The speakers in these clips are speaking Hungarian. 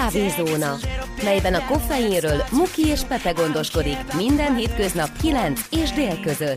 Kávézóna, melyben a koffeinről Muki és Pepe gondoskodik minden hétköznap 9 és dél között.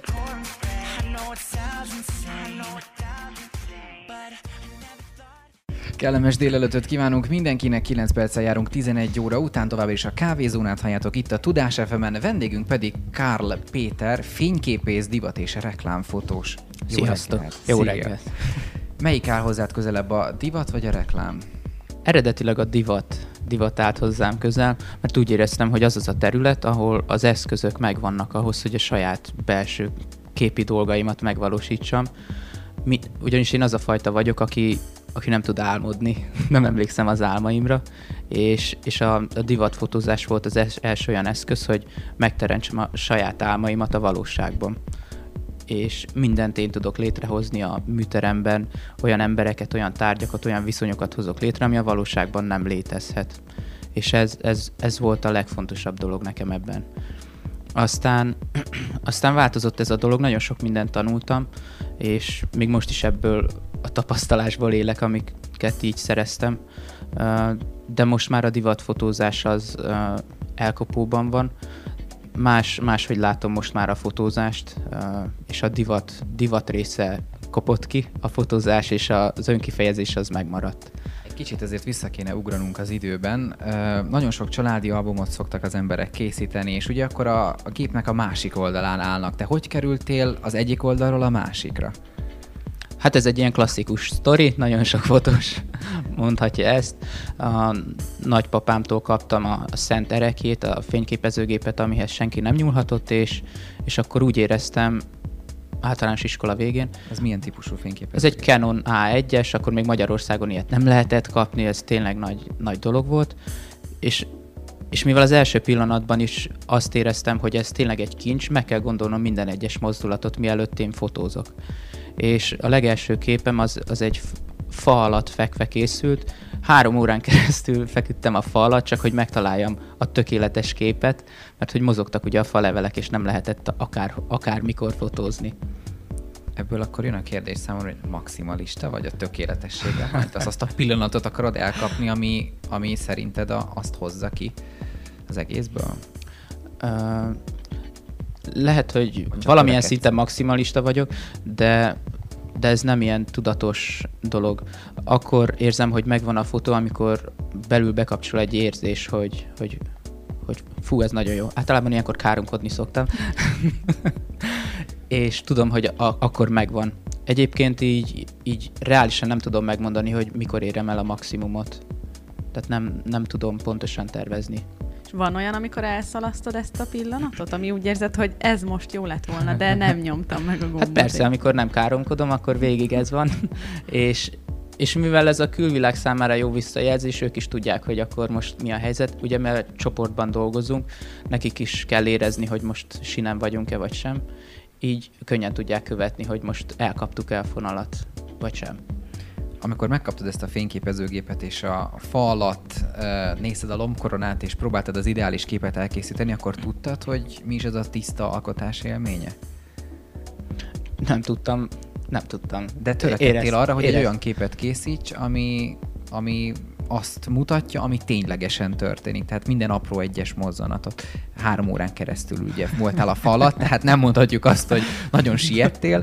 Kellemes délelőttöt kívánunk mindenkinek, 9 perccel járunk 11 óra után, tovább is a Kávézónát halljátok itt a Tudás FM-en, vendégünk pedig Karl Péter, fényképész, divat és reklámfotós. Sziasztok! Jó reggelt! Melyik áll hozzád közelebb, a divat vagy a reklám? Eredetileg a divat állt hozzám közel, mert úgy éreztem, hogy az a terület, ahol az eszközök megvannak ahhoz, hogy a saját belső képi dolgaimat megvalósítsam. Ugyanis én az a fajta vagyok, aki nem tud álmodni, nem emlékszem az álmaimra, és a divatfotózás volt az első olyan eszköz, hogy megteremtsem a saját álmaimat a valóságban. És mindent én tudok létrehozni a műteremben, olyan embereket, olyan tárgyakat, olyan viszonyokat hozok létre, ami a valóságban nem létezhet. És ez volt a legfontosabb dolog nekem ebben. Aztán változott ez a dolog, nagyon sok mindent tanultam, és még most is ebből a tapasztalásból élek, amiket így szereztem, de most már a divatfotózás az elkopóban van. Máshogy látom most már a fotózást, és a divat része kopott ki, a fotózás és az önkifejezés az megmaradt. Kicsit ezért vissza kéne ugranunk az időben. Nagyon sok családi albumot szoktak az emberek készíteni, és ugye akkor a képnek a másik oldalán állnak. Te hogy kerültél az egyik oldalról a másikra? Hát ez egy ilyen klasszikus sztori, nagyon sok fotós mondhatja ezt. A nagypapámtól kaptam a szent erekét, a fényképezőgépet, amihez senki nem nyúlhatott, és akkor úgy éreztem, általános iskola végén. Ez milyen típusú fényképező? Ez egy Canon A1-es, akkor még Magyarországon ilyet nem lehetett kapni, ez tényleg nagy dolog volt, és mivel az első pillanatban is azt éreztem, hogy ez tényleg egy kincs, meg kell gondolnom minden egyes mozdulatot, mielőtt én fotózok. És a legelső képem az egy fa alatt fekve készült. 3 órán keresztül feküdtem a fa alatt, csak hogy megtaláljam a tökéletes képet, mert hogy mozogtak ugye a falevelek, és nem lehetett akármikor fotózni. Ebből akkor jön a kérdés számomra, hogy maximalista vagy a tökéletességre? Hát azt a pillanatot akarod elkapni, ami szerinted azt hozza ki az egészből? Lehet, hogy valamilyen szinten maximalista vagyok, de ez nem ilyen tudatos dolog. Akkor érzem, hogy megvan a fotó, amikor belül bekapcsol egy érzés, hogy fú, ez nagyon jó. Általában ilyenkor káromkodni szoktam. És tudom, hogy akkor megvan. Egyébként így reálisan nem tudom megmondani, hogy mikor érem el a maximumot. Tehát nem tudom pontosan tervezni. És van olyan, amikor elszalasztod ezt a pillanatot, ami úgy érzed, hogy ez most jó lett volna, de nem nyomtam meg a gombot? Hát persze, amikor nem káromkodom, akkor végig ez van. És mivel ez a külvilág számára jó visszajelzés, ők is tudják, hogy akkor most mi a helyzet. Ugye, mert csoportban dolgozunk, nekik is kell érezni, hogy most sinem vagyunk-e vagy sem. Így könnyen tudják követni, hogy most elkaptuk-e a fonalat, vagy sem. Amikor megkaptad ezt a fényképezőgépet, és a fa alatt nézted a lombkoronát, és próbáltad az ideális képet elkészíteni, akkor tudtad, hogy mi is ez a tiszta alkotás élménye? Nem tudtam. De törekedtél arra, hogy egy olyan képet készíts, ami azt mutatja, ami ténylegesen történik. Tehát minden apró egyes mozzanatot 3 órán keresztül ugye voltál a fa alatt, tehát nem mondhatjuk azt, hogy nagyon siettél.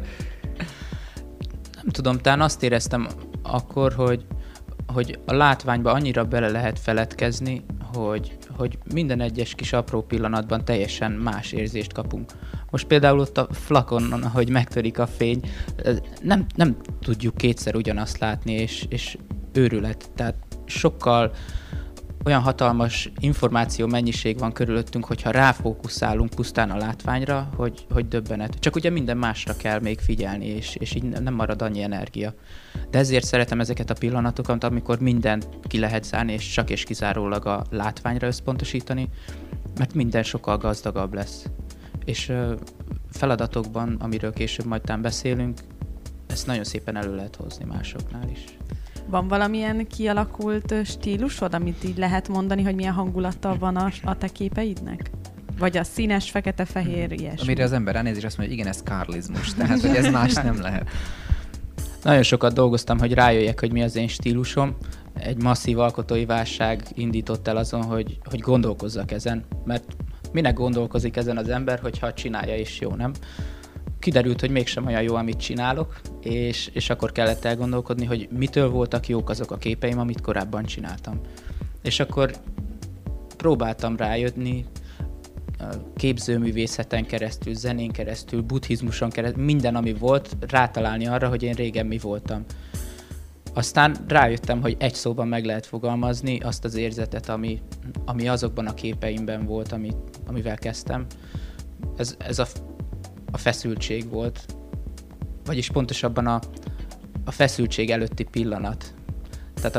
Nem tudom, talán azt éreztem akkor, hogy a látványba annyira bele lehet feledkezni, hogy minden egyes kis apró pillanatban teljesen más érzést kapunk. Most például ott a flakonon, ahogy megtörik a fény, nem tudjuk kétszer ugyanazt látni, és őrület. Tehát sokkal olyan hatalmas információ mennyiség van körülöttünk, hogyha ráfókuszálunk pusztán a látványra, hogy döbbenet. Csak ugye minden másra kell még figyelni, és így nem marad annyi energia. De ezért szeretem ezeket a pillanatokat, amikor mindent ki lehet zárni, és csak és kizárólag a látványra összpontosítani, mert minden sokkal gazdagabb lesz. És feladatokban, amiről később majd beszélünk, ezt nagyon szépen elő lehet hozni másoknál is. Van valamilyen kialakult stílusod, amit így lehet mondani, hogy milyen hangulattal van a te képeidnek? Vagy a színes, fekete-fehér, ilyesmi? Amire az ember ránéz, és azt mondja, hogy igen, ez karlizmus, tehát hogy ez más nem lehet. Nagyon sokat dolgoztam, hogy rájöjjek, hogy mi az én stílusom. Egy masszív alkotói válság indított el azon, hogy gondolkozzak ezen, mert minek gondolkozik ezen az ember, hogyha csinálja is jó, nem? Kiderült, hogy mégsem olyan jó, amit csinálok, és akkor kellett elgondolkodni, hogy mitől voltak jók azok a képeim, amit korábban csináltam. És akkor próbáltam rájönni, képzőművészeten keresztül, zenén keresztül, buddhizmuson keresztül, minden, ami volt, rátalálni arra, hogy én régen mi voltam. Aztán rájöttem, hogy egy szóban meg lehet fogalmazni azt az érzetet, ami azokban a képeimben volt, amivel kezdtem. Ez a feszültség volt. Vagyis pontosabban a feszültség előtti pillanat. Tehát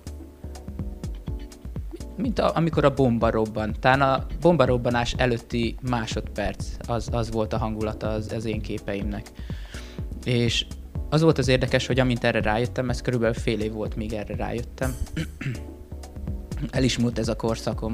amikor a bomba robban. Talán a bombarobbanás előtti másodperc, az volt a hangulata az én képeimnek. És az volt az érdekes, hogy amint erre rájöttem, ez körülbelül fél év volt, míg erre rájöttem. El is múlt ez a korszakom.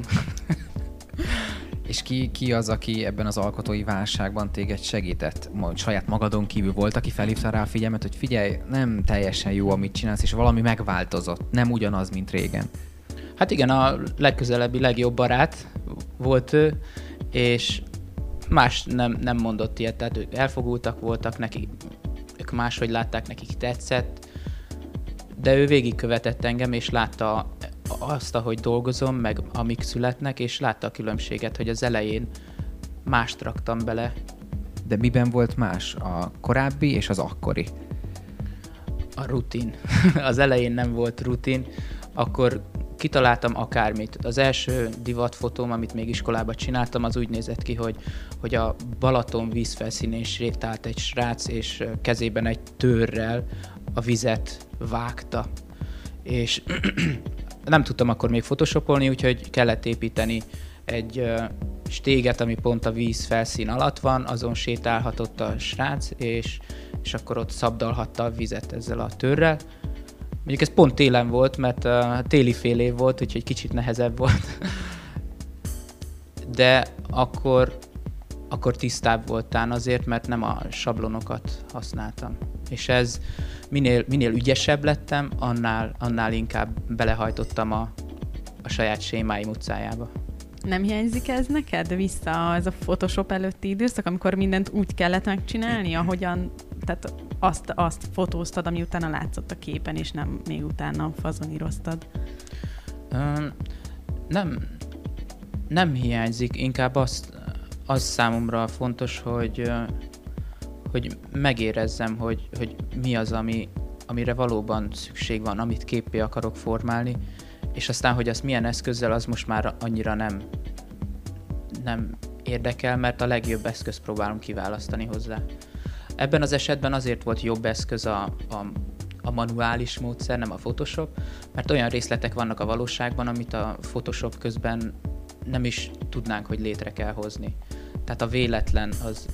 És ki az, aki ebben az alkotói válságban téged segített? Saját magadon kívül volt, aki felhívta rá a figyelmet, hogy figyelj, nem teljesen jó, amit csinálsz, és valami megváltozott, nem ugyanaz, mint régen. Hát igen, a legközelebbi, legjobb barát volt ő, és más nem mondott ilyet, tehát ők elfogultak voltak, ők máshogy látták, nekik tetszett, de ő végigkövetett engem, és látta azt, ahogy dolgozom, meg amik születnek, és látta a különbséget, hogy az elején mást raktam bele. De miben volt más? A korábbi és az akkori? A rutin. Az elején nem volt rutin, akkor kitaláltam akármit. Az első divatfotóm, amit még iskolában csináltam, az úgy nézett ki, hogy a Balaton vízfelszínén sétált egy srác, és kezében egy törrel a vizet vágta. És nem tudtam akkor még photoshopolni, úgyhogy kellett építeni egy stéget, ami pont a víz felszín alatt van, azon sétálhatott a srác, és akkor ott szabdalhatta a vizet ezzel a törrel. Mondjuk ez pont télen volt, mert téli fél év volt, úgyhogy kicsit nehezebb volt. De akkor tisztább voltál azért, mert nem a sablonokat használtam. És ez minél ügyesebb lettem, annál inkább belehajtottam a saját sémáim utcájába. Nem hiányzik ez neked vissza ez a Photoshop előtti időszak, amikor mindent úgy kellett megcsinálni, ahogyan, tehát azt fotóztad, ami utána látszott a képen, és nem még utána fazoníroztad? Nem hiányzik, inkább az számomra fontos, hogy megérezzem, hogy mi az, amire valóban szükség van, amit képpé akarok formálni, és aztán, hogy azt milyen eszközzel, az most már annyira nem érdekel, mert a legjobb eszközt próbálom kiválasztani hozzá. Ebben az esetben azért volt jobb eszköz a manuális módszer, nem a Photoshop, mert olyan részletek vannak a valóságban, amit a Photoshop közben nem is tudnánk, hogy létre kell hozni. Tehát a véletlen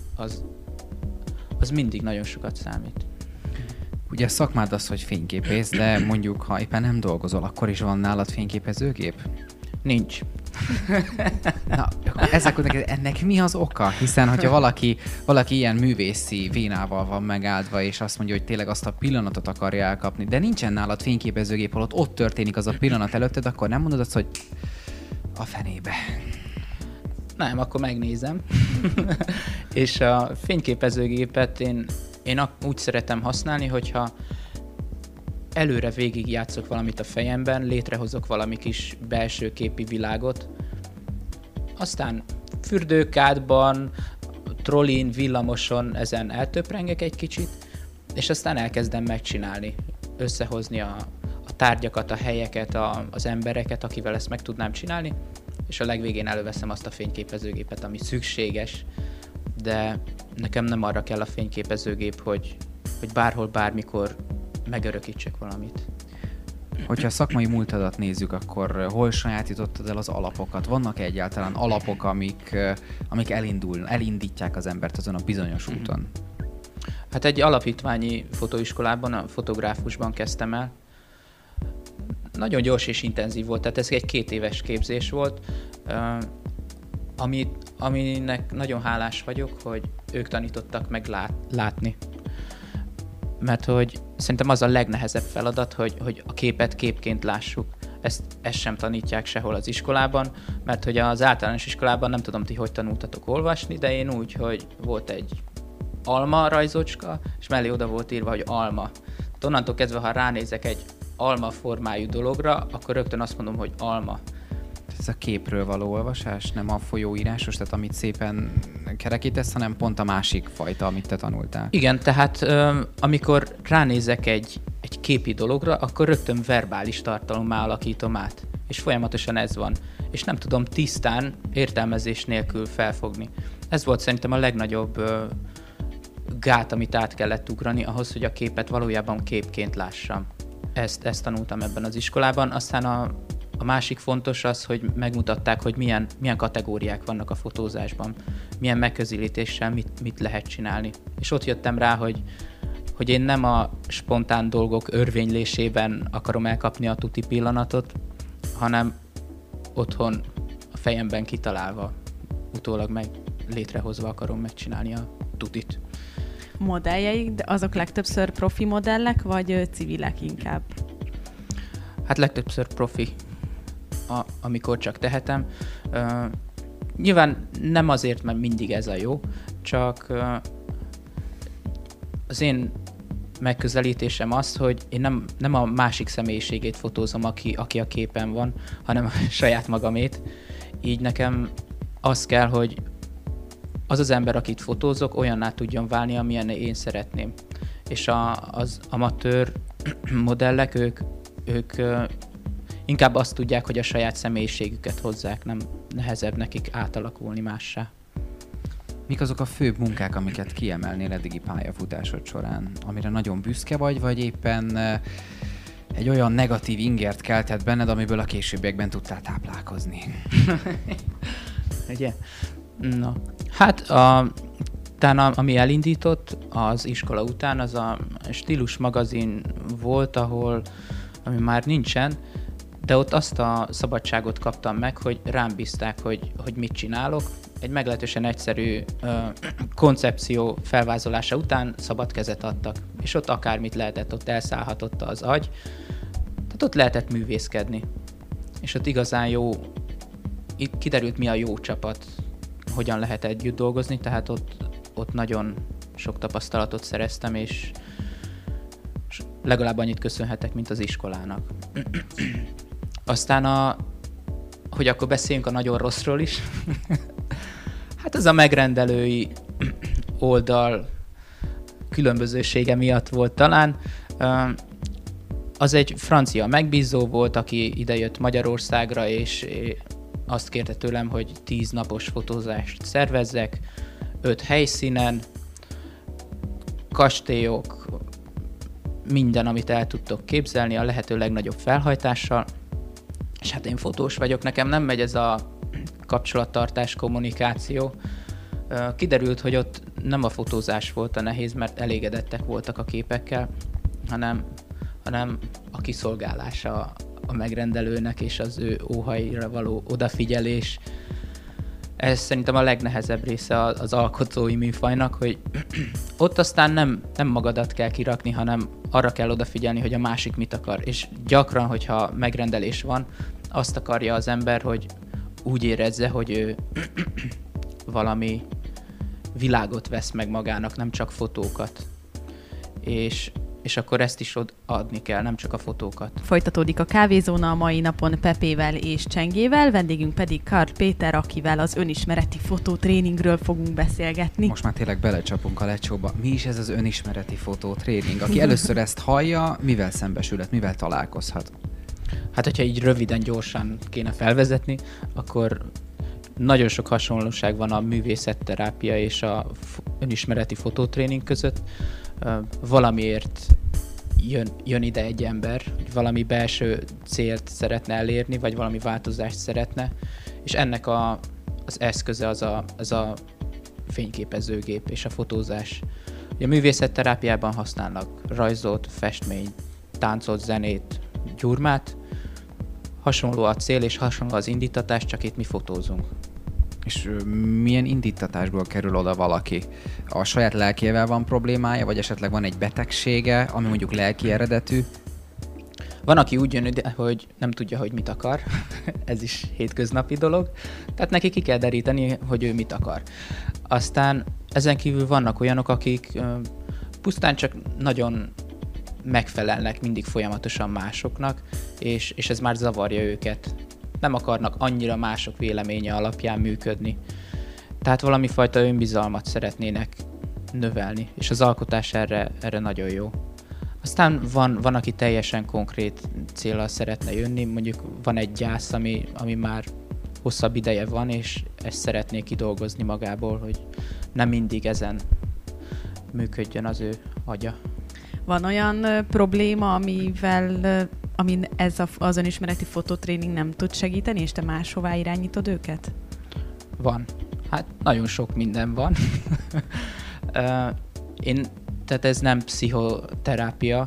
az mindig nagyon sokat számít. Ugye a szakmád az, hogy fényképész, de mondjuk, ha éppen nem dolgozol, akkor is van nálad fényképezőgép? Nincs. Na, ennek mi az oka? Hiszen, hogyha valaki ilyen művészi vénával van megáldva, és azt mondja, hogy tényleg azt a pillanatot akarja elkapni, de nincsen nálad fényképezőgép, holott ott történik az a pillanat előtted, akkor nem mondod azt, hogy a fenébe. Nem, akkor megnézem. És a fényképezőgépet én úgy szeretem használni, hogyha előre végig játszok valamit a fejemben, létrehozok valami kis belső képi világot, aztán fürdőkádban, trollin, villamoson ezen eltöprengek egy kicsit, és aztán elkezdem megcsinálni, összehozni a tárgyakat, a helyeket, az embereket, akivel ezt meg tudnám csinálni, és a legvégén előveszem azt a fényképezőgépet, ami szükséges, de nekem nem arra kell a fényképezőgép, hogy bárhol, bármikor megörökítsek valamit. Hogyha a szakmai múltadat nézzük, akkor hol sajátítottad el az alapokat? Vannak egyáltalán alapok, amik elindítják az embert azon a bizonyos úton? Hát egy alapítványi fotóiskolában, a fotográfusban kezdtem el. Nagyon gyors és intenzív volt, tehát ez egy 2 éves képzés volt, aminek nagyon hálás vagyok, hogy ők tanítottak meg látni. mert hogy szerintem az a legnehezebb feladat, hogy a képet képként lássuk. Ezt sem tanítják sehol az iskolában, mert hogy az általános iskolában nem tudom ti, hogy tanultatok olvasni, de én úgy, hogy volt egy alma rajzocska, és mellé oda volt írva, hogy alma. Tehát onnantól kezdve, ha ránézek egy alma formájú dologra, akkor rögtön azt mondom, hogy alma. Ez a képről való olvasás, nem a folyóírásos, tehát amit szépen kerekítesz, hanem pont a másik fajta, amit te tanultál. Igen, tehát amikor ránézek egy képi dologra, akkor rögtön verbális tartalommá alakítom át. És folyamatosan ez van. És nem tudom tisztán, értelmezés nélkül felfogni. Ez volt szerintem a legnagyobb gát, amit át kellett ugrani ahhoz, hogy a képet valójában képként lássam. Ezt tanultam ebben az iskolában. Aztán a másik fontos az, hogy megmutatták, hogy milyen kategóriák vannak a fotózásban, milyen megközelítéssel mit lehet csinálni. És ott jöttem rá, hogy én nem a spontán dolgok örvénylésében akarom elkapni a tuti pillanatot, hanem otthon a fejemben kitalálva, utólag meg létrehozva akarom megcsinálni a tutit. Modelljeik, de azok legtöbbször profi modellek, vagy civilek inkább? Hát legtöbbször profi, amikor csak tehetem. Nyilván nem azért, mert mindig ez a jó, csak az én megközelítésem az, hogy én nem a másik személyiségét fotózom, aki a képen van, hanem a saját magamét. Így nekem az kell, hogy az ember, akit fotózok, olyanná tudjon válni, amilyen én szeretném. És az amatőr modellek, ők inkább azt tudják, hogy a saját személyiségüket hozzák, nem nehezebb nekik átalakulni mássá. Mik azok a főbb munkák, amiket kiemelnél eddigi pályafutásod során, amire nagyon büszke vagy éppen egy olyan negatív ingert keltett benned, amiből a későbbiekben tudtál táplálkozni? Ugye? No. Hát utána, ami elindított az iskola után, az a Stílus magazin volt, ami már nincsen, de ott azt a szabadságot kaptam meg, hogy rám bízták, hogy mit csinálok. Egy meglehetősen egyszerű koncepció felvázolása után szabad kezet adtak, és ott akármit lehetett, ott elszállhatott az agy, tehát ott lehetett művészkedni. És ott igazán itt kiderült, mi a jó csapat, hogyan lehet együtt dolgozni, tehát ott nagyon sok tapasztalatot szereztem, és legalább annyit köszönhetek, mint az iskolának. Aztán hogy akkor beszéljünk a nagyon rosszról is. Hát ez a megrendelői oldal különbözősége miatt volt talán. Az egy francia megbízó volt, aki idejött Magyarországra, és azt kérte tőlem, hogy 10 napos fotózást szervezzek, 5 helyszínen, kastélyok, minden, amit el tudtok képzelni, a lehető legnagyobb felhajtással. És hát én fotós vagyok, nekem nem megy ez a kapcsolattartás, kommunikáció. Kiderült, hogy ott nem a fotózás volt a nehéz, mert elégedettek voltak a képekkel, hanem a kiszolgálása a megrendelőnek és az ő óhaira való odafigyelés. Ez szerintem a legnehezebb része az alkotói műfajnak, hogy ott aztán nem magadat kell kirakni, hanem arra kell odafigyelni, hogy a másik mit akar. És gyakran, hogyha megrendelés van, azt akarja az ember, hogy úgy érezze, hogy ő valami világot vesz meg magának, nem csak fotókat. És akkor ezt is adni kell, nem csak a fotókat. Folytatódik a kávézóna a mai napon Pepével és Csengével, vendégünk pedig Karl Péter, akivel az önismereti fotótréningről fogunk beszélgetni. Most már tényleg belecsapunk a lecsóba. Mi is ez az önismereti fotótréning? Aki először ezt hallja, mivel szembesülhet, mivel találkozhat? Hát, hogyha így röviden, gyorsan kéne felvezetni, akkor nagyon sok hasonlóság van a művészetterápia és a önismereti fotótréning között. Valamiért jön ide egy ember, hogy valami belső célt szeretne elérni, vagy valami változást szeretne, és ennek az eszköze az a fényképezőgép és a fotózás. A művészetterápiában használnak rajzot, festményt, táncot, zenét, gyurmát. Hasonló a cél és hasonló az indítatás, csak itt mi fotózunk. És milyen indítatásból kerül oda valaki? A saját lelkével van problémája, vagy esetleg van egy betegsége, ami mondjuk lelki eredetű? Van, aki úgy jön ide, hogy nem tudja, hogy mit akar. Ez is hétköznapi dolog. Tehát neki ki kell deríteni, hogy ő mit akar. Aztán ezen kívül vannak olyanok, akik pusztán csak nagyon megfelelnek mindig folyamatosan másoknak, és ez már zavarja őket. Nem akarnak annyira mások véleménye alapján működni. Tehát valami fajta önbizalmat szeretnének növelni, és az alkotás erre nagyon jó. Aztán van, aki teljesen konkrét céllal szeretne jönni, mondjuk van egy gyász, ami már hosszabb ideje van, és ezt szeretné kidolgozni magából, hogy nem mindig ezen működjön az ő agya. Van olyan probléma, amin ez az önismereti fototréning nem tud segíteni, és te máshová irányítod őket? Van. Hát nagyon sok minden van. Tehát ez nem pszichoterápia.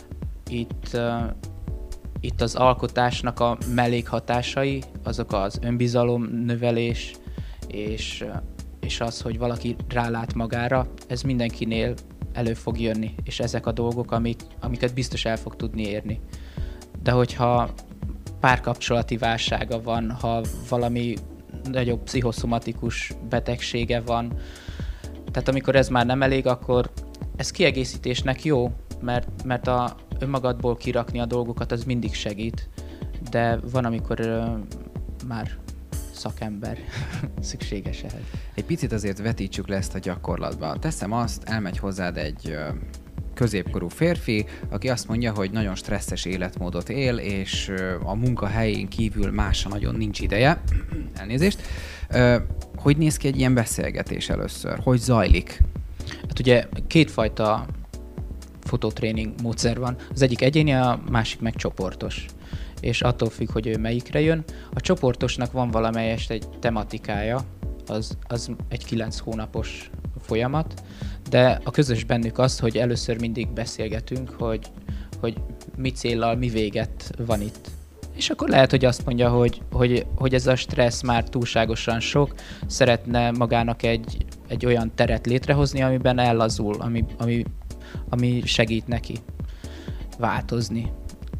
Itt az alkotásnak a mellékhatásai, azok az önbizalom növelés, és az, hogy valaki rálát magára, ez mindenkinél elő fog jönni, és ezek a dolgok, amiket biztos el fog tudni érni. De hogyha párkapcsolati válsága van, ha valami nagyobb pszichoszomatikus betegsége van, tehát amikor ez már nem elég, akkor ez kiegészítésnek jó, mert a önmagadból kirakni a dolgokat, az mindig segít, de van, amikor már szakember szükséges ehhez. Egy picit azért vetítsük le ezt a gyakorlatba. Teszem azt, elmegy hozzád egy középkorú férfi, aki azt mondja, hogy nagyon stresszes életmódot él, és a munkahelyén kívül másra nagyon nincs ideje. Elnézést. Hogy néz ki egy ilyen beszélgetés először? Hogy zajlik? Hát ugye kétfajta fototréning módszer van. Az egyik egyéni, a másik meg csoportos. És attól függ, hogy ő melyikre jön. A csoportosnak van valamelyest egy tematikája, az egy 9 hónapos folyamat, de a közös bennük az, hogy először mindig beszélgetünk, hogy mi céllal, mi véget van itt. És akkor lehet, hogy azt mondja, hogy ez a stressz már túlságosan sok, szeretne magának egy olyan teret létrehozni, amiben ellazul, ami segít neki változni.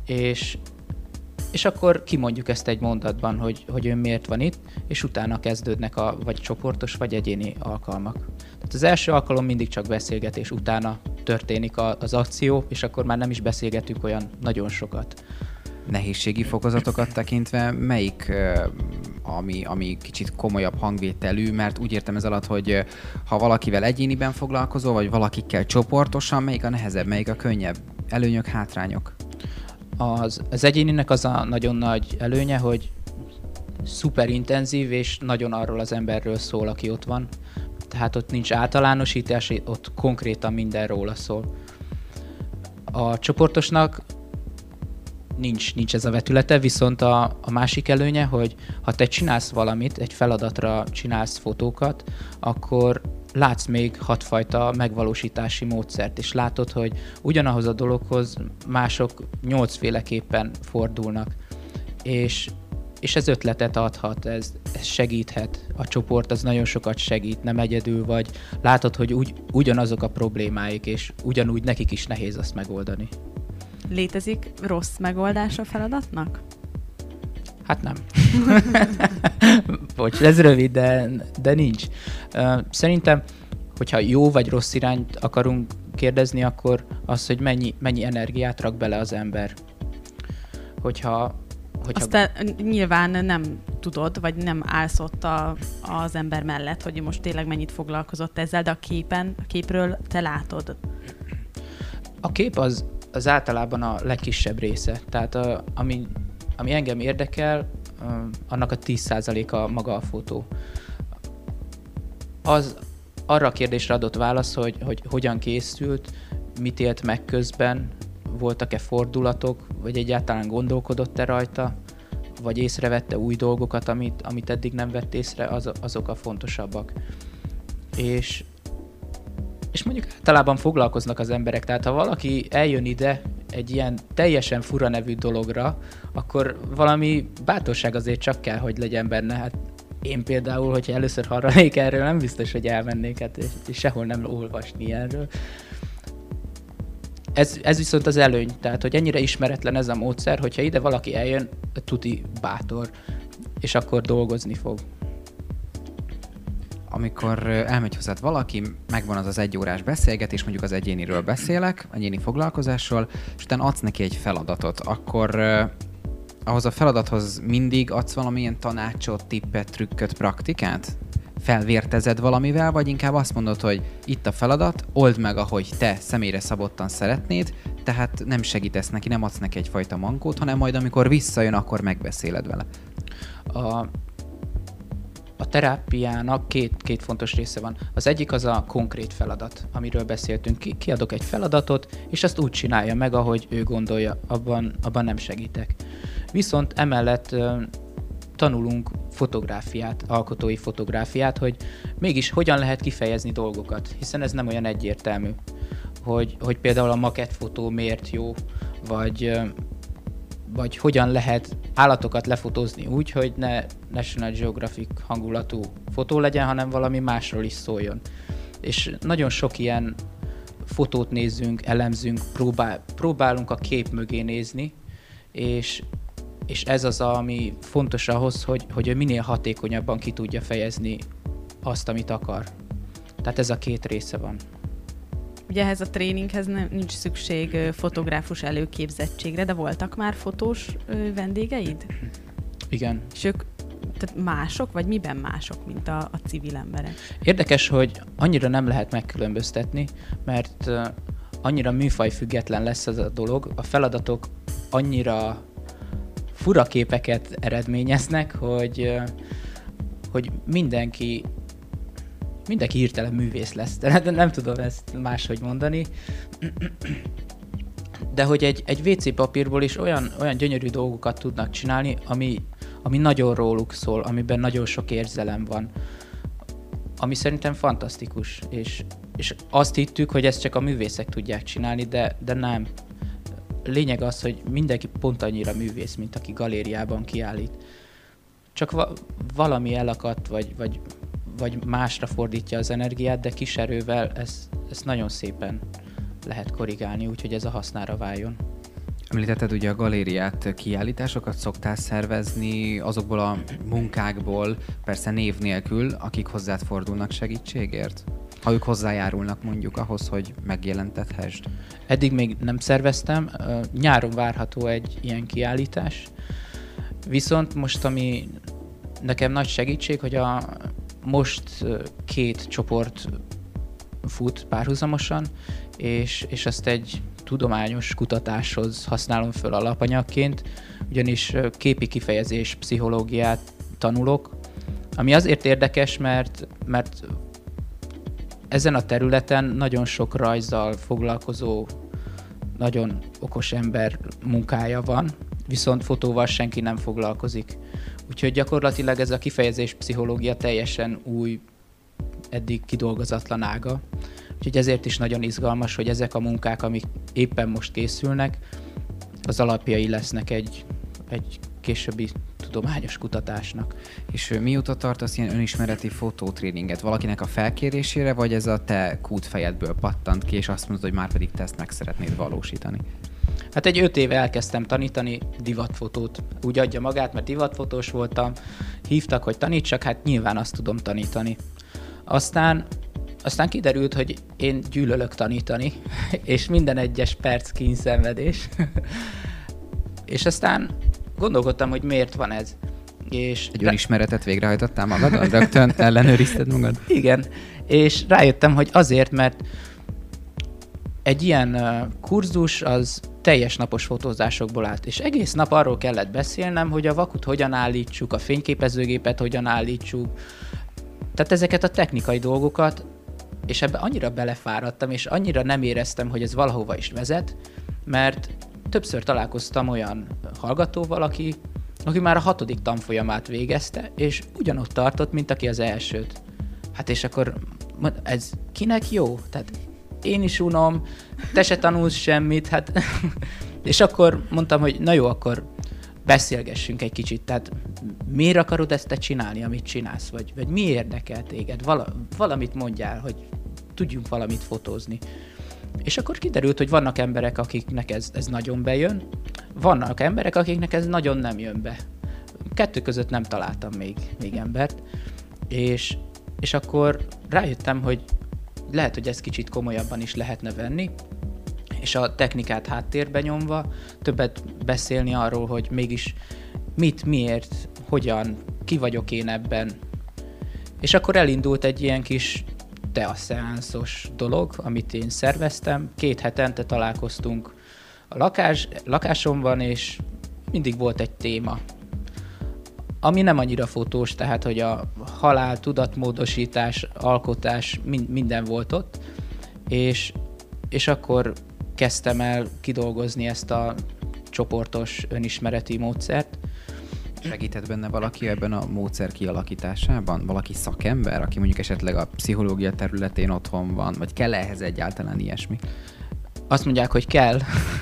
És akkor kimondjuk ezt egy mondatban, hogy ő miért van itt, és utána kezdődnek vagy csoportos, vagy egyéni alkalmak. Tehát az első alkalom mindig csak beszélgetés, utána történik az akció, és akkor már nem is beszélgetünk olyan nagyon sokat. Nehézségi fokozatokat tekintve melyik, ami kicsit komolyabb hangvételű, mert úgy értem ez alatt, hogy ha valakivel egyéniben foglalkozol, vagy valakikkel csoportosan, melyik a nehezebb, melyik a könnyebb? Előnyök, hátrányok? Az egyéninek az a nagyon nagy előnye, hogy szuper intenzív, és nagyon arról az emberről szól, aki ott van. Tehát ott nincs általánosítás, ott konkrétan minden róla szól. A csoportosnak nincs ez a vetülete, viszont a másik előnye, hogy ha te csinálsz valamit, egy feladatra csinálsz fotókat, akkor látsz még 6 fajta megvalósítási módszert, és látod, hogy ugyanahoz a dologhoz mások 8 féleképpen fordulnak, és ez ötletet adhat, ez segíthet. A csoport az nagyon sokat segít, nem egyedül vagy. Látod, hogy ugyanazok a problémáik, és ugyanúgy nekik is nehéz azt megoldani. Létezik rossz megoldás a feladatnak? Hát nem. Bocs, ez rövid, de nincs. Szerintem, hogyha jó vagy rossz irányt akarunk kérdezni, akkor az, hogy mennyi energiát rak bele az ember. Aztán nyilván nem tudod, vagy nem állsz ott az ember mellett, hogy most tényleg mennyit foglalkozott ezzel, de a képről te látod. A kép az általában a legkisebb része. Tehát ami engem érdekel, annak a 10%-a maga a fotó. Az arra a kérdésre adott válasz, hogy hogyan készült, mit élt meg közben, voltak-e fordulatok, vagy egyáltalán gondolkodott-e rajta, vagy észrevette új dolgokat, amit eddig nem vett észre, azok a fontosabbak. És mondjuk általában foglalkoznak az emberek, tehát ha valaki eljön ide egy ilyen teljesen fura nevű dologra, akkor valami bátorság azért csak kell, hogy legyen benne. Hát én például, hogyha először hallanék erről, nem biztos, hogy elmennék, hát, és sehol nem olvasni erről. Ez viszont az előny, tehát hogy ennyire ismeretlen ez a módszer, hogyha ide valaki eljön, tuti bátor, és akkor dolgozni fog. Amikor elmegy hozzád valaki, megvan az az 1 órás beszélgetés, mondjuk az egyéniről beszélek, egyéni foglalkozásról, és utána adsz neki egy feladatot, akkor ahhoz a feladathoz mindig adsz valamilyen tanácsot, tippet, trükköt, praktikát? Felvértezed valamivel, vagy inkább azt mondod, hogy itt a feladat, old meg, ahogy te személyre szabottan szeretnéd, tehát nem segítesz neki, nem adsz neki egyfajta mankót, hanem majd amikor visszajön, akkor megbeszéled vele. A terápiának két fontos része van. Az egyik az a konkrét feladat, amiről beszéltünk. Kiadok egy feladatot, és azt úgy csinálja meg, ahogy ő gondolja, abban nem segítek. Viszont emellett tanulunk fotográfiát, alkotói fotográfiát, hogy mégis hogyan lehet kifejezni dolgokat, hiszen ez nem olyan egyértelmű, hogy például a makettfotó miért jó, vagy hogyan lehet állatokat lefotózni úgy, hogy ne National Geographic hangulatú fotó legyen, hanem valami másról is szóljon. És nagyon sok ilyen fotót nézzünk, elemzünk, próbálunk a kép mögé nézni, és ez az, ami fontos ahhoz, hogy minél hatékonyabban ki tudja fejezni azt, amit akar. Tehát ez a 2 része van. Ugye ehhez a tréninghez nincs szükség fotográfus előképzettségre, de voltak már fotós vendégeid? Igen. És ők tehát mások, vagy miben mások, mint a civil emberek? Érdekes, hogy annyira nem lehet megkülönböztetni, mert annyira műfajfüggetlen lesz ez a dolog, a feladatok annyira fura képeket eredményeznek, hogy mindenki hirtelen művész lesz. De nem tudom ezt máshogy mondani. De hogy egy WC papírból is olyan gyönyörű dolgokat tudnak csinálni, ami nagyon róluk szól, amiben nagyon sok érzelem van. Ami szerintem fantasztikus. És azt hittük, hogy ezt csak a művészek tudják csinálni, de nem. Lényeg az, hogy mindenki pont annyira művész, mint aki galériában kiállít. Csak valami elakadt, vagy másra fordítja az energiát, de kis erővel ezt nagyon szépen lehet korrigálni, úgyhogy ez a hasznára váljon. Említetted ugye a galériát, kiállításokat szoktál szervezni azokból a munkákból, persze név nélkül, akik hozzád fordulnak segítségért? Ha ők hozzájárulnak mondjuk ahhoz, hogy megjelentethesd? Eddig még nem szerveztem, nyáron várható egy ilyen kiállítás, viszont most ami nekem nagy segítség, hogy most 2 csoport fut párhuzamosan, és azt egy tudományos kutatáshoz használom föl alapanyagként, ugyanis képi kifejezés pszichológiát tanulok, ami azért érdekes, mert ezen a területen nagyon sok rajzzal foglalkozó, nagyon okos ember munkája van, viszont fotóval senki nem foglalkozik. Úgyhogy gyakorlatilag ez a kifejezés pszichológia teljesen új, eddig kidolgozatlan ága. Úgyhogy ezért is nagyon izgalmas, hogy ezek a munkák, amik éppen most készülnek, az alapjai lesznek egy későbbi tudományos kutatásnak. És mióta tartasz ilyen önismereti fotótréninget? Valakinek a felkérésére, vagy ez a te kútfejedből pattant ki, és azt mondod, hogy már pedig te ezt meg szeretnéd valósítani? Hát egy 5 éve elkezdtem tanítani divatfotót. Úgy adja magát, mert divatfotós voltam, hívtak, hogy tanítsak, hát nyilván azt tudom tanítani. Aztán kiderült, hogy én gyűlölök tanítani, és minden egyes perc kínszenvedés. És aztán gondolkodtam, hogy miért van ez. És egy önismeretet végrehajtottál magadon? Rögtön ellenőrizted magad? Igen, és rájöttem, hogy azért, mert egy ilyen kurzus az teljes napos fotózásokból állt, és egész nap arról kellett beszélnem, hogy a vakut hogyan állítsuk, a fényképezőgépet hogyan állítsuk, tehát ezeket a technikai dolgokat, és ebbe annyira belefáradtam, és annyira nem éreztem, hogy ez valahova is vezet, mert többször találkoztam olyan hallgatóval, aki már a 6. tanfolyamát végezte, és ugyanott tartott, mint aki az elsőt. Hát és akkor ez kinek jó? Tehát én is unom, te se tanulsz semmit, hát és akkor mondtam, hogy na jó, akkor beszélgessünk egy kicsit, tehát miért akarod ezt te csinálni, amit csinálsz, vagy mi érdekel téged, valamit mondjál, hogy tudjunk valamit fotózni. És akkor kiderült, hogy vannak emberek, akiknek ez nagyon bejön, vannak emberek, akiknek ez nagyon nem jön be. Kettő között nem találtam még embert, és akkor rájöttem, hogy lehet, hogy ezt kicsit komolyabban is lehetne venni, és a technikát háttérbe nyomva többet beszélni arról, hogy mégis mit, miért, hogyan, ki vagyok én ebben. És akkor elindult egy ilyen kis teaszeánszos dolog, amit én szerveztem. 2 hetente találkoztunk a lakásomban, és mindig volt egy téma, ami nem annyira fotós, tehát hogy a halál, tudatmódosítás, alkotás, minden volt ott, és akkor kezdtem el kidolgozni ezt a csoportos önismereti módszert. Segített benne valaki ebben a módszer kialakításában? Valaki szakember, aki mondjuk esetleg a pszichológia területén otthon van, vagy kell ehhez egyáltalán ilyesmi? Azt mondják, hogy kell,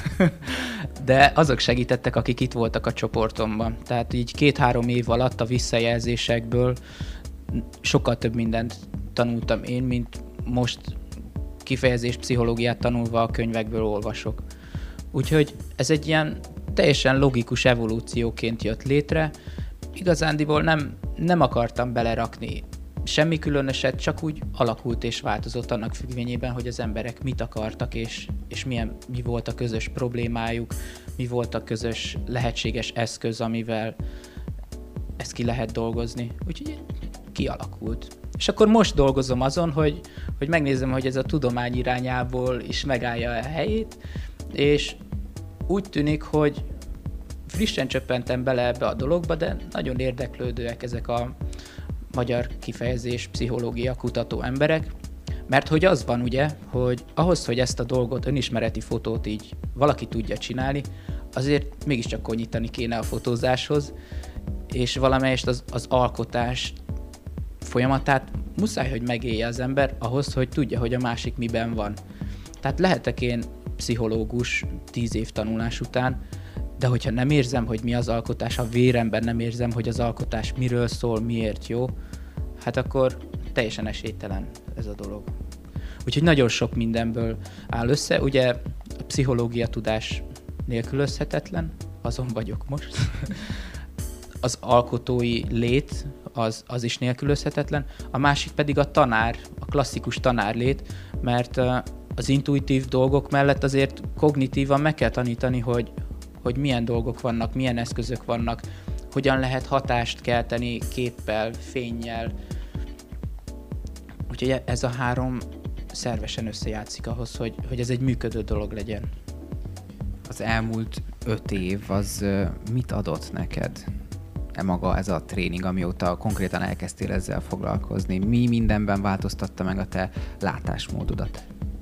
de azok segítettek, akik itt voltak a csoportomban. Tehát így 2-3 év alatt a visszajelzésekből sokkal több mindent tanultam én, mint most kifejezés pszichológiát tanulva a könyvekből olvasok. Úgyhogy ez egy ilyen teljesen logikus evolúcióként jött létre. Igazándiból nem akartam belerakni semmi különöset, csak úgy alakult és változott annak függvényében, hogy az emberek mit akartak, és mi volt a közös problémájuk, mi volt a közös lehetséges eszköz, amivel ezt ki lehet dolgozni. Úgyhogy kialakult. És akkor most dolgozom azon, hogy megnézem, hogy ez a tudomány irányából is megállja a helyét, és úgy tűnik, hogy frissen csöppentem bele ebbe a dologba, de nagyon érdeklődőek ezek a magyar kifejezés pszichológia kutató emberek, mert hogy az van ugye, hogy ahhoz, hogy ezt a dolgot, önismereti fotót így valaki tudja csinálni, azért mégiscsak konyítani kéne a fotózáshoz, és valamelyest az alkotás folyamatát muszáj, hogy megélje az ember ahhoz, hogy tudja, hogy a másik miben van. Tehát lehetek én pszichológus 10 év tanulás után, de hogyha nem érzem, hogy mi az alkotás, a véremben nem érzem, hogy az alkotás miről szól, miért jó, hát akkor teljesen esélytelen ez a dolog. Úgyhogy nagyon sok mindenből áll össze. Ugye a pszichológia tudás nélkülözhetetlen, azon vagyok most. Az alkotói lét, az is nélkülözhetetlen. A másik pedig a tanár, a klasszikus tanárlét, mert az intuitív dolgok mellett azért kognitívan meg kell tanítani, hogy milyen dolgok vannak, milyen eszközök vannak, hogyan lehet hatást kelteni képpel, fénnyel. Úgyhogy ez a 3 szervesen összejátszik ahhoz, hogy ez egy működő dolog legyen. Az elmúlt 5 év az mit adott neked? Maga ez a tréning, amióta konkrétan elkezdtél ezzel foglalkozni? Mi mindenben változtatta meg a te látásmódodat?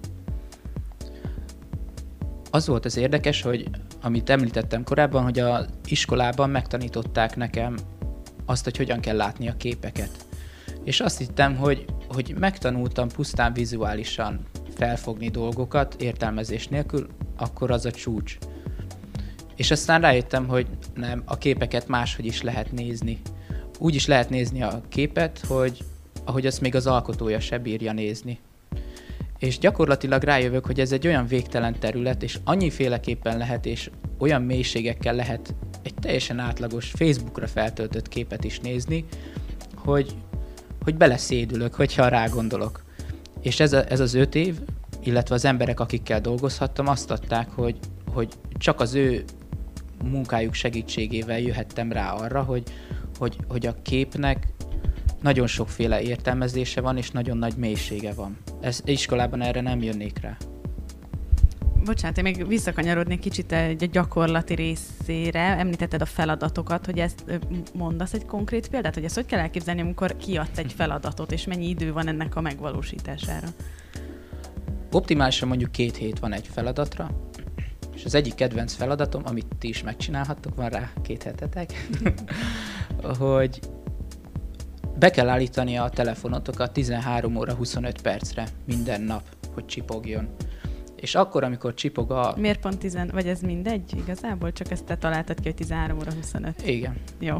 Az volt az érdekes, hogy amit említettem korábban, hogy az iskolában megtanították nekem azt, hogy hogyan kell látni a képeket. És azt hittem, hogy megtanultam pusztán vizuálisan felfogni dolgokat értelmezés nélkül, akkor az a csúcs. És aztán rájöttem, hogy nem, a képeket máshogy is lehet nézni. Úgy is lehet nézni a képet, hogy ahogy azt még az alkotója se bírja nézni. És gyakorlatilag rájövök, hogy ez egy olyan végtelen terület, és annyiféleképpen lehet, és olyan mélységekkel lehet egy teljesen átlagos Facebookra feltöltött képet is nézni, hogy beleszédülök, hogyha rágondolok. És ez az 5 év, illetve az emberek, akikkel dolgozhattam, azt adták, hogy csak az ő munkájuk segítségével jöhettem rá arra, hogy a képnek nagyon sokféle értelmezése van, és nagyon nagy mélysége van. Iskolában erre nem jönnék rá. Bocsánat, én még visszakanyarodnék kicsit egy gyakorlati részére. Említetted a feladatokat, hogy ezt mondasz egy konkrét példát, hogy ezt hogy kell elképzelni, amikor kiadsz egy feladatot, és mennyi idő van ennek a megvalósítására? Optimálisan mondjuk 2 hét van egy feladatra, és az egyik kedvenc feladatom, amit ti is megcsinálhattok, van rá 2 hetetek, hogy be kell állítani a telefonotokat 13 óra 25 percre minden nap, hogy csipogjon. És akkor, amikor csipog a... Miért pont 10, vagy ez mindegy igazából? Csak ezt te találtad ki, hogy 13 óra 25. Igen. Jó.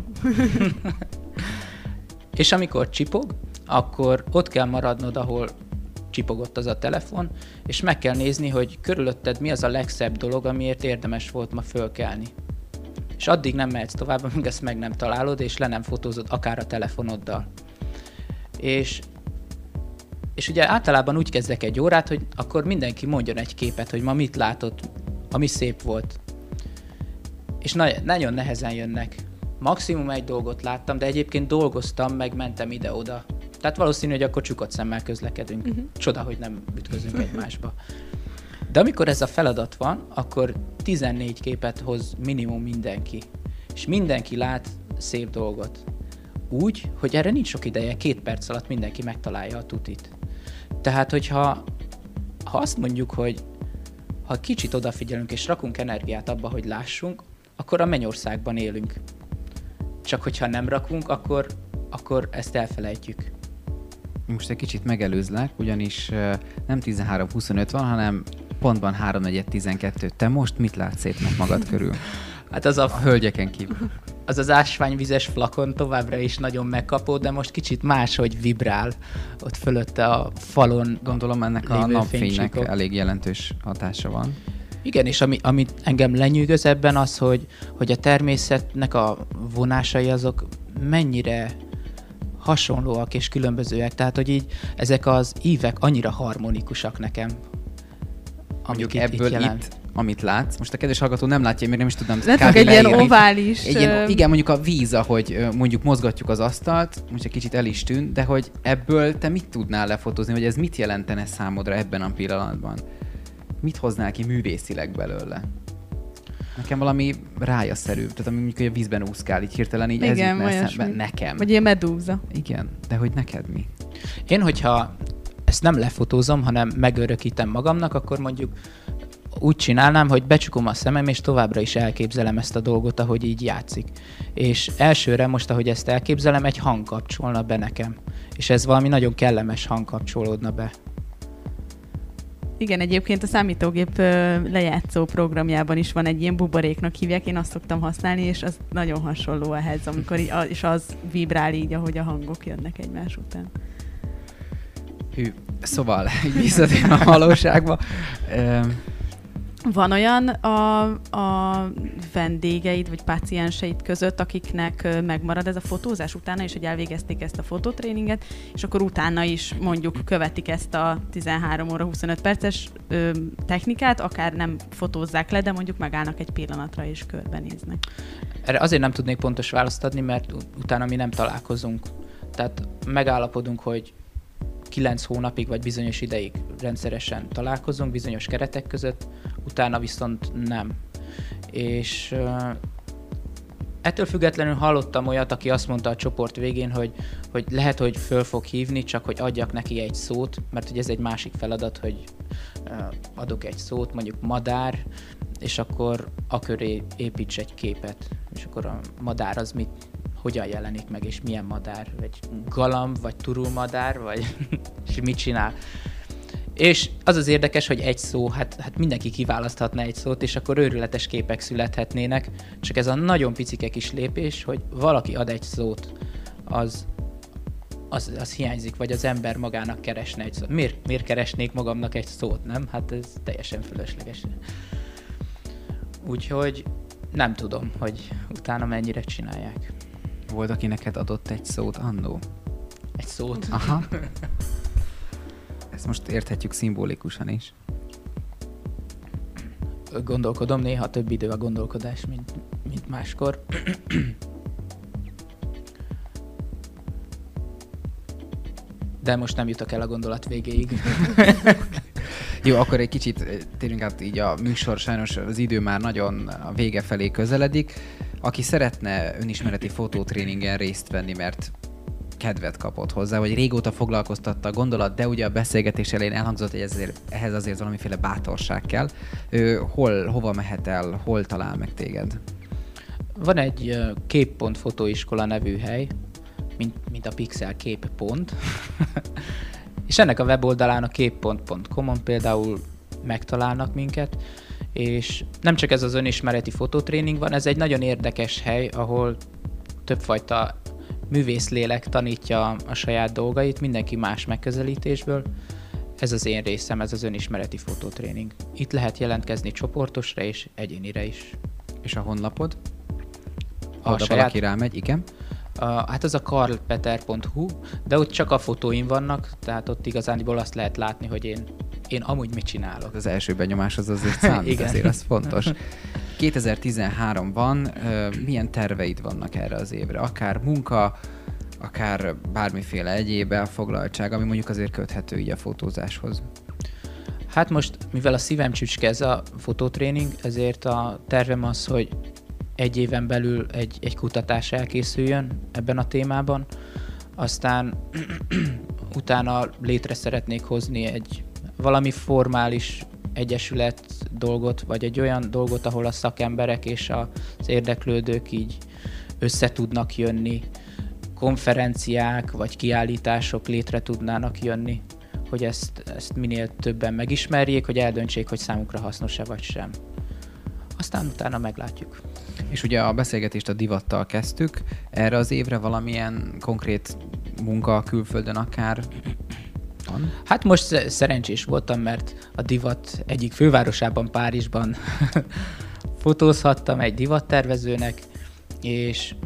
És amikor csipog, akkor ott kell maradnod, ahol csipogott az a telefon, és meg kell nézni, hogy körülötted mi az a legszebb dolog, amiért érdemes volt ma fölkelni. És addig nem mehetsz tovább, amíg ezt meg nem találod, és le nem fotózod akár a telefonoddal. És ugye általában úgy kezdek egy órát, hogy akkor mindenki mondjon egy képet, hogy ma mit látott, ami szép volt. És nagyon nehezen jönnek. Maximum egy dolgot láttam, de egyébként dolgoztam, meg mentem ide-oda. Tehát valószínű, hogy akkor csukott szemmel közlekedünk. Csoda, hogy nem ütközünk egymásba. De amikor ez a feladat van, akkor 14 képet hoz minimum mindenki. És mindenki lát szép dolgot. Úgy, hogy erre nincs sok ideje, 2 perc alatt mindenki megtalálja a tutit. Tehát, hogyha azt mondjuk, hogy ha kicsit odafigyelünk és rakunk energiát abba, hogy lássunk, akkor a mennyországban élünk. Csak hogyha nem rakunk, akkor ezt elfelejtjük. Most egy kicsit megelőzlek, ugyanis nem 13:25 van, hanem pontban 3:12. Te most mit látsz szépnek magad körül? Hát a hölgyeken kívül. Az ásványvizes flakon továbbra is nagyon megkapó, de most kicsit máshogy vibrál ott fölötte a falon. Gondolom ennek a napfénynek elég jelentős hatása van. Igen, és ami engem lenyűgöz ebben az, hogy a természetnek a vonásai azok mennyire hasonlóak és különbözőek. Tehát, hogy így ezek az ívek annyira harmonikusak nekem. Mondjuk ebből itt, amit látsz, most a kedves hallgató nem látja, még nem is tudom. Látok egy ilyen ovális. Igen, mondjuk a víz, ahogy mondjuk mozgatjuk az asztalt, most egy kicsit el is tűnt, de hogy ebből te mit tudnál lefotózni, hogy ez mit jelentene számodra ebben a pillanatban? Mit hoznál ki művészileg belőle? Nekem valami rájaszerű, tehát ami mondjuk, hogy a vízben úszkál, így hirtelen így igen, ez jut eszembe nekem. Vagy ilyen medúza. Igen, de hogy neked mi? Én, hogyha ezt nem lefotózom, hanem megörökítem magamnak, akkor mondjuk úgy csinálnám, hogy becsukom a szemem, és továbbra is elképzelem ezt a dolgot, ahogy így játszik. És elsőre most, ahogy ezt elképzelem, egy hang kapcsolna be nekem. És ez valami nagyon kellemes hang kapcsolódna be. Igen, egyébként a számítógép lejátszó programjában is van egy ilyen buboréknak hívják, én azt szoktam használni, és az nagyon hasonló ehhez, amikor és az vibrál így, ahogy a hangok jönnek egymás után. Hű, szóval visszatérve a valóságba. Van olyan a vendégeid, vagy pácienseid között, akiknek megmarad ez a fotózás utána, és hogy elvégezték ezt a fototréninget, és akkor utána is mondjuk követik ezt a 13 óra 25 perces technikát, akár nem fotózzák le, de mondjuk megállnak egy pillanatra és körbenéznek. Erre azért nem tudnék pontos választ adni, mert utána mi nem találkozunk. Tehát megállapodunk, hogy 9 hónapig vagy bizonyos ideig rendszeresen találkozunk, bizonyos keretek között, utána viszont nem. És ettől függetlenül hallottam olyat, aki azt mondta a csoport végén, hogy lehet, hogy föl fog hívni, csak hogy adjak neki egy szót, mert hogy ez egy másik feladat, hogy adok egy szót, mondjuk madár, és akkor aköré építs egy képet. És akkor a madár az hogyan jelenik meg, és milyen madár, vagy galamb, vagy turulmadár, vagy és mit csinál. És az az érdekes, hogy egy szó, hát mindenki kiválaszthatna egy szót, és akkor őrületes képek születhetnének, csak ez a nagyon picike kis lépés, hogy valaki ad egy szót, az hiányzik, vagy az ember magának keresne egy szót. Miért keresnék magamnak egy szót, nem? Hát ez teljesen fölösleges. Úgyhogy nem tudom, hogy utána mennyire csinálják. Volt, aki neked adott egy szót annó? Egy szót? Aha. Ezt most érthetjük szimbolikusan is. Gondolkodom, néha több idő a gondolkodás, mint máskor. De most nem jutok el a gondolat végéig. Jó, akkor egy kicsit térjünk át így a műsor, sajnos az idő már nagyon a vége felé közeledik. Aki szeretne önismereti fotótréningen részt venni, mert kedvet kapott hozzá, vagy régóta foglalkoztatta a gondolat, de ugye a beszélgetés elején elhangzott, hogy ehhez azért valamiféle bátorság kell. Hova mehet el, hol talál meg téged? Van egy kép.fotóiskola nevű hely, mint a pixel kép. És ennek a weboldalán a kép.com-on például megtalálnak minket, és nem csak ez az önismereti fototréning van, ez egy nagyon érdekes hely, ahol többfajta művészlélek tanítja a saját dolgait, mindenki más megközelítésből. Ez az én részem, ez az önismereti fototréning. Itt lehet jelentkezni csoportosra és egyénire is. És a honlapod? Oda valaki rámegy, igen. Hát az a karlpeter.hu, de ott csak a fotóim vannak, tehát ott igazándiból azt lehet látni, hogy én amúgy mit csinálok. Az első benyomás az azért számít, azért az fontos. 2013-ban milyen terveid vannak erre az évre? Akár munka, akár bármiféle egyéb elfoglaltság, ami mondjuk azért köthető így a fotózáshoz. Hát most, mivel a szívem csücske ez a fototréning, ezért a tervem az, hogy egy éven belül egy kutatás elkészüljön ebben a témában, aztán utána létre szeretnék hozni egy valami formális egyesület dolgot, vagy egy olyan dolgot, ahol a szakemberek és az érdeklődők így össze tudnak jönni, konferenciák vagy kiállítások létre tudnának jönni, hogy ezt minél többen megismerjék, hogy eldöntsék, hogy számukra hasznos-e vagy sem. Aztán utána meglátjuk. És ugye a beszélgetést a divattal kezdtük. Erre az évre valamilyen konkrét munka külföldön akár van? Hát most szerencsés voltam, mert a divat egyik fővárosában, Párizsban fotózhattam egy divattervezőnek, és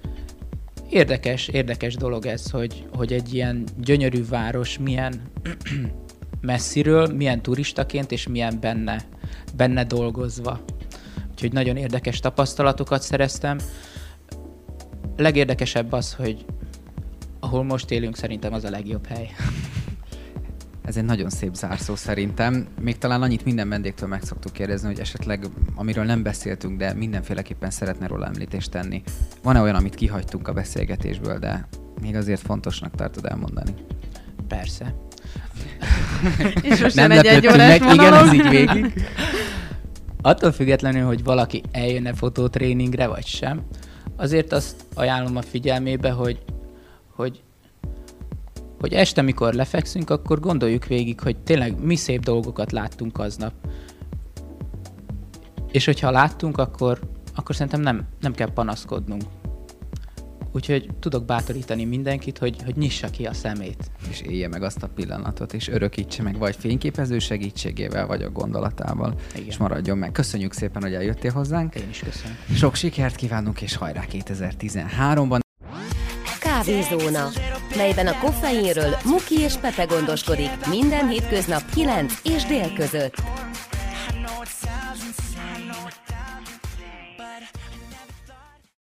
érdekes dolog ez, hogy egy ilyen gyönyörű város milyen messziről, milyen turistaként, és milyen benne dolgozva. Úgyhogy nagyon érdekes tapasztalatokat szereztem. Legérdekesebb az, hogy ahol most élünk, szerintem az a legjobb hely. Ez egy nagyon szép zárszó szerintem. Még talán annyit minden vendégtől meg szoktuk kérdezni, hogy esetleg, amiről nem beszéltünk, de mindenféleképpen szeretne róla említést tenni. Van-e olyan, amit kihagytunk a beszélgetésből, de még azért fontosnak tartod elmondani? Persze. És most nem egy órás monológ. Igen, ez így végig. Attól függetlenül, hogy valaki eljönne fototréningre, vagy sem, azért azt ajánlom a figyelmébe, hogy este, mikor lefekszünk, akkor gondoljuk végig, hogy tényleg mi szép dolgokat láttunk aznap. És hogyha láttunk, akkor szerintem nem kell panaszkodnunk. Úgyhogy tudok bátorítani mindenkit, hogy nyissa ki a szemét. És élje meg azt a pillanatot, és örökítse meg vagy fényképező segítségével, vagy a gondolatával. Igen. És maradjon meg. Köszönjük szépen, hogy eljöttél hozzánk. Én is köszönöm. Sok sikert kívánunk, és hajrá 2013-ban. Kávézóna, melyben a koffeinről Muki és Pepe gondoskodik minden hétköznap 9 és dél között.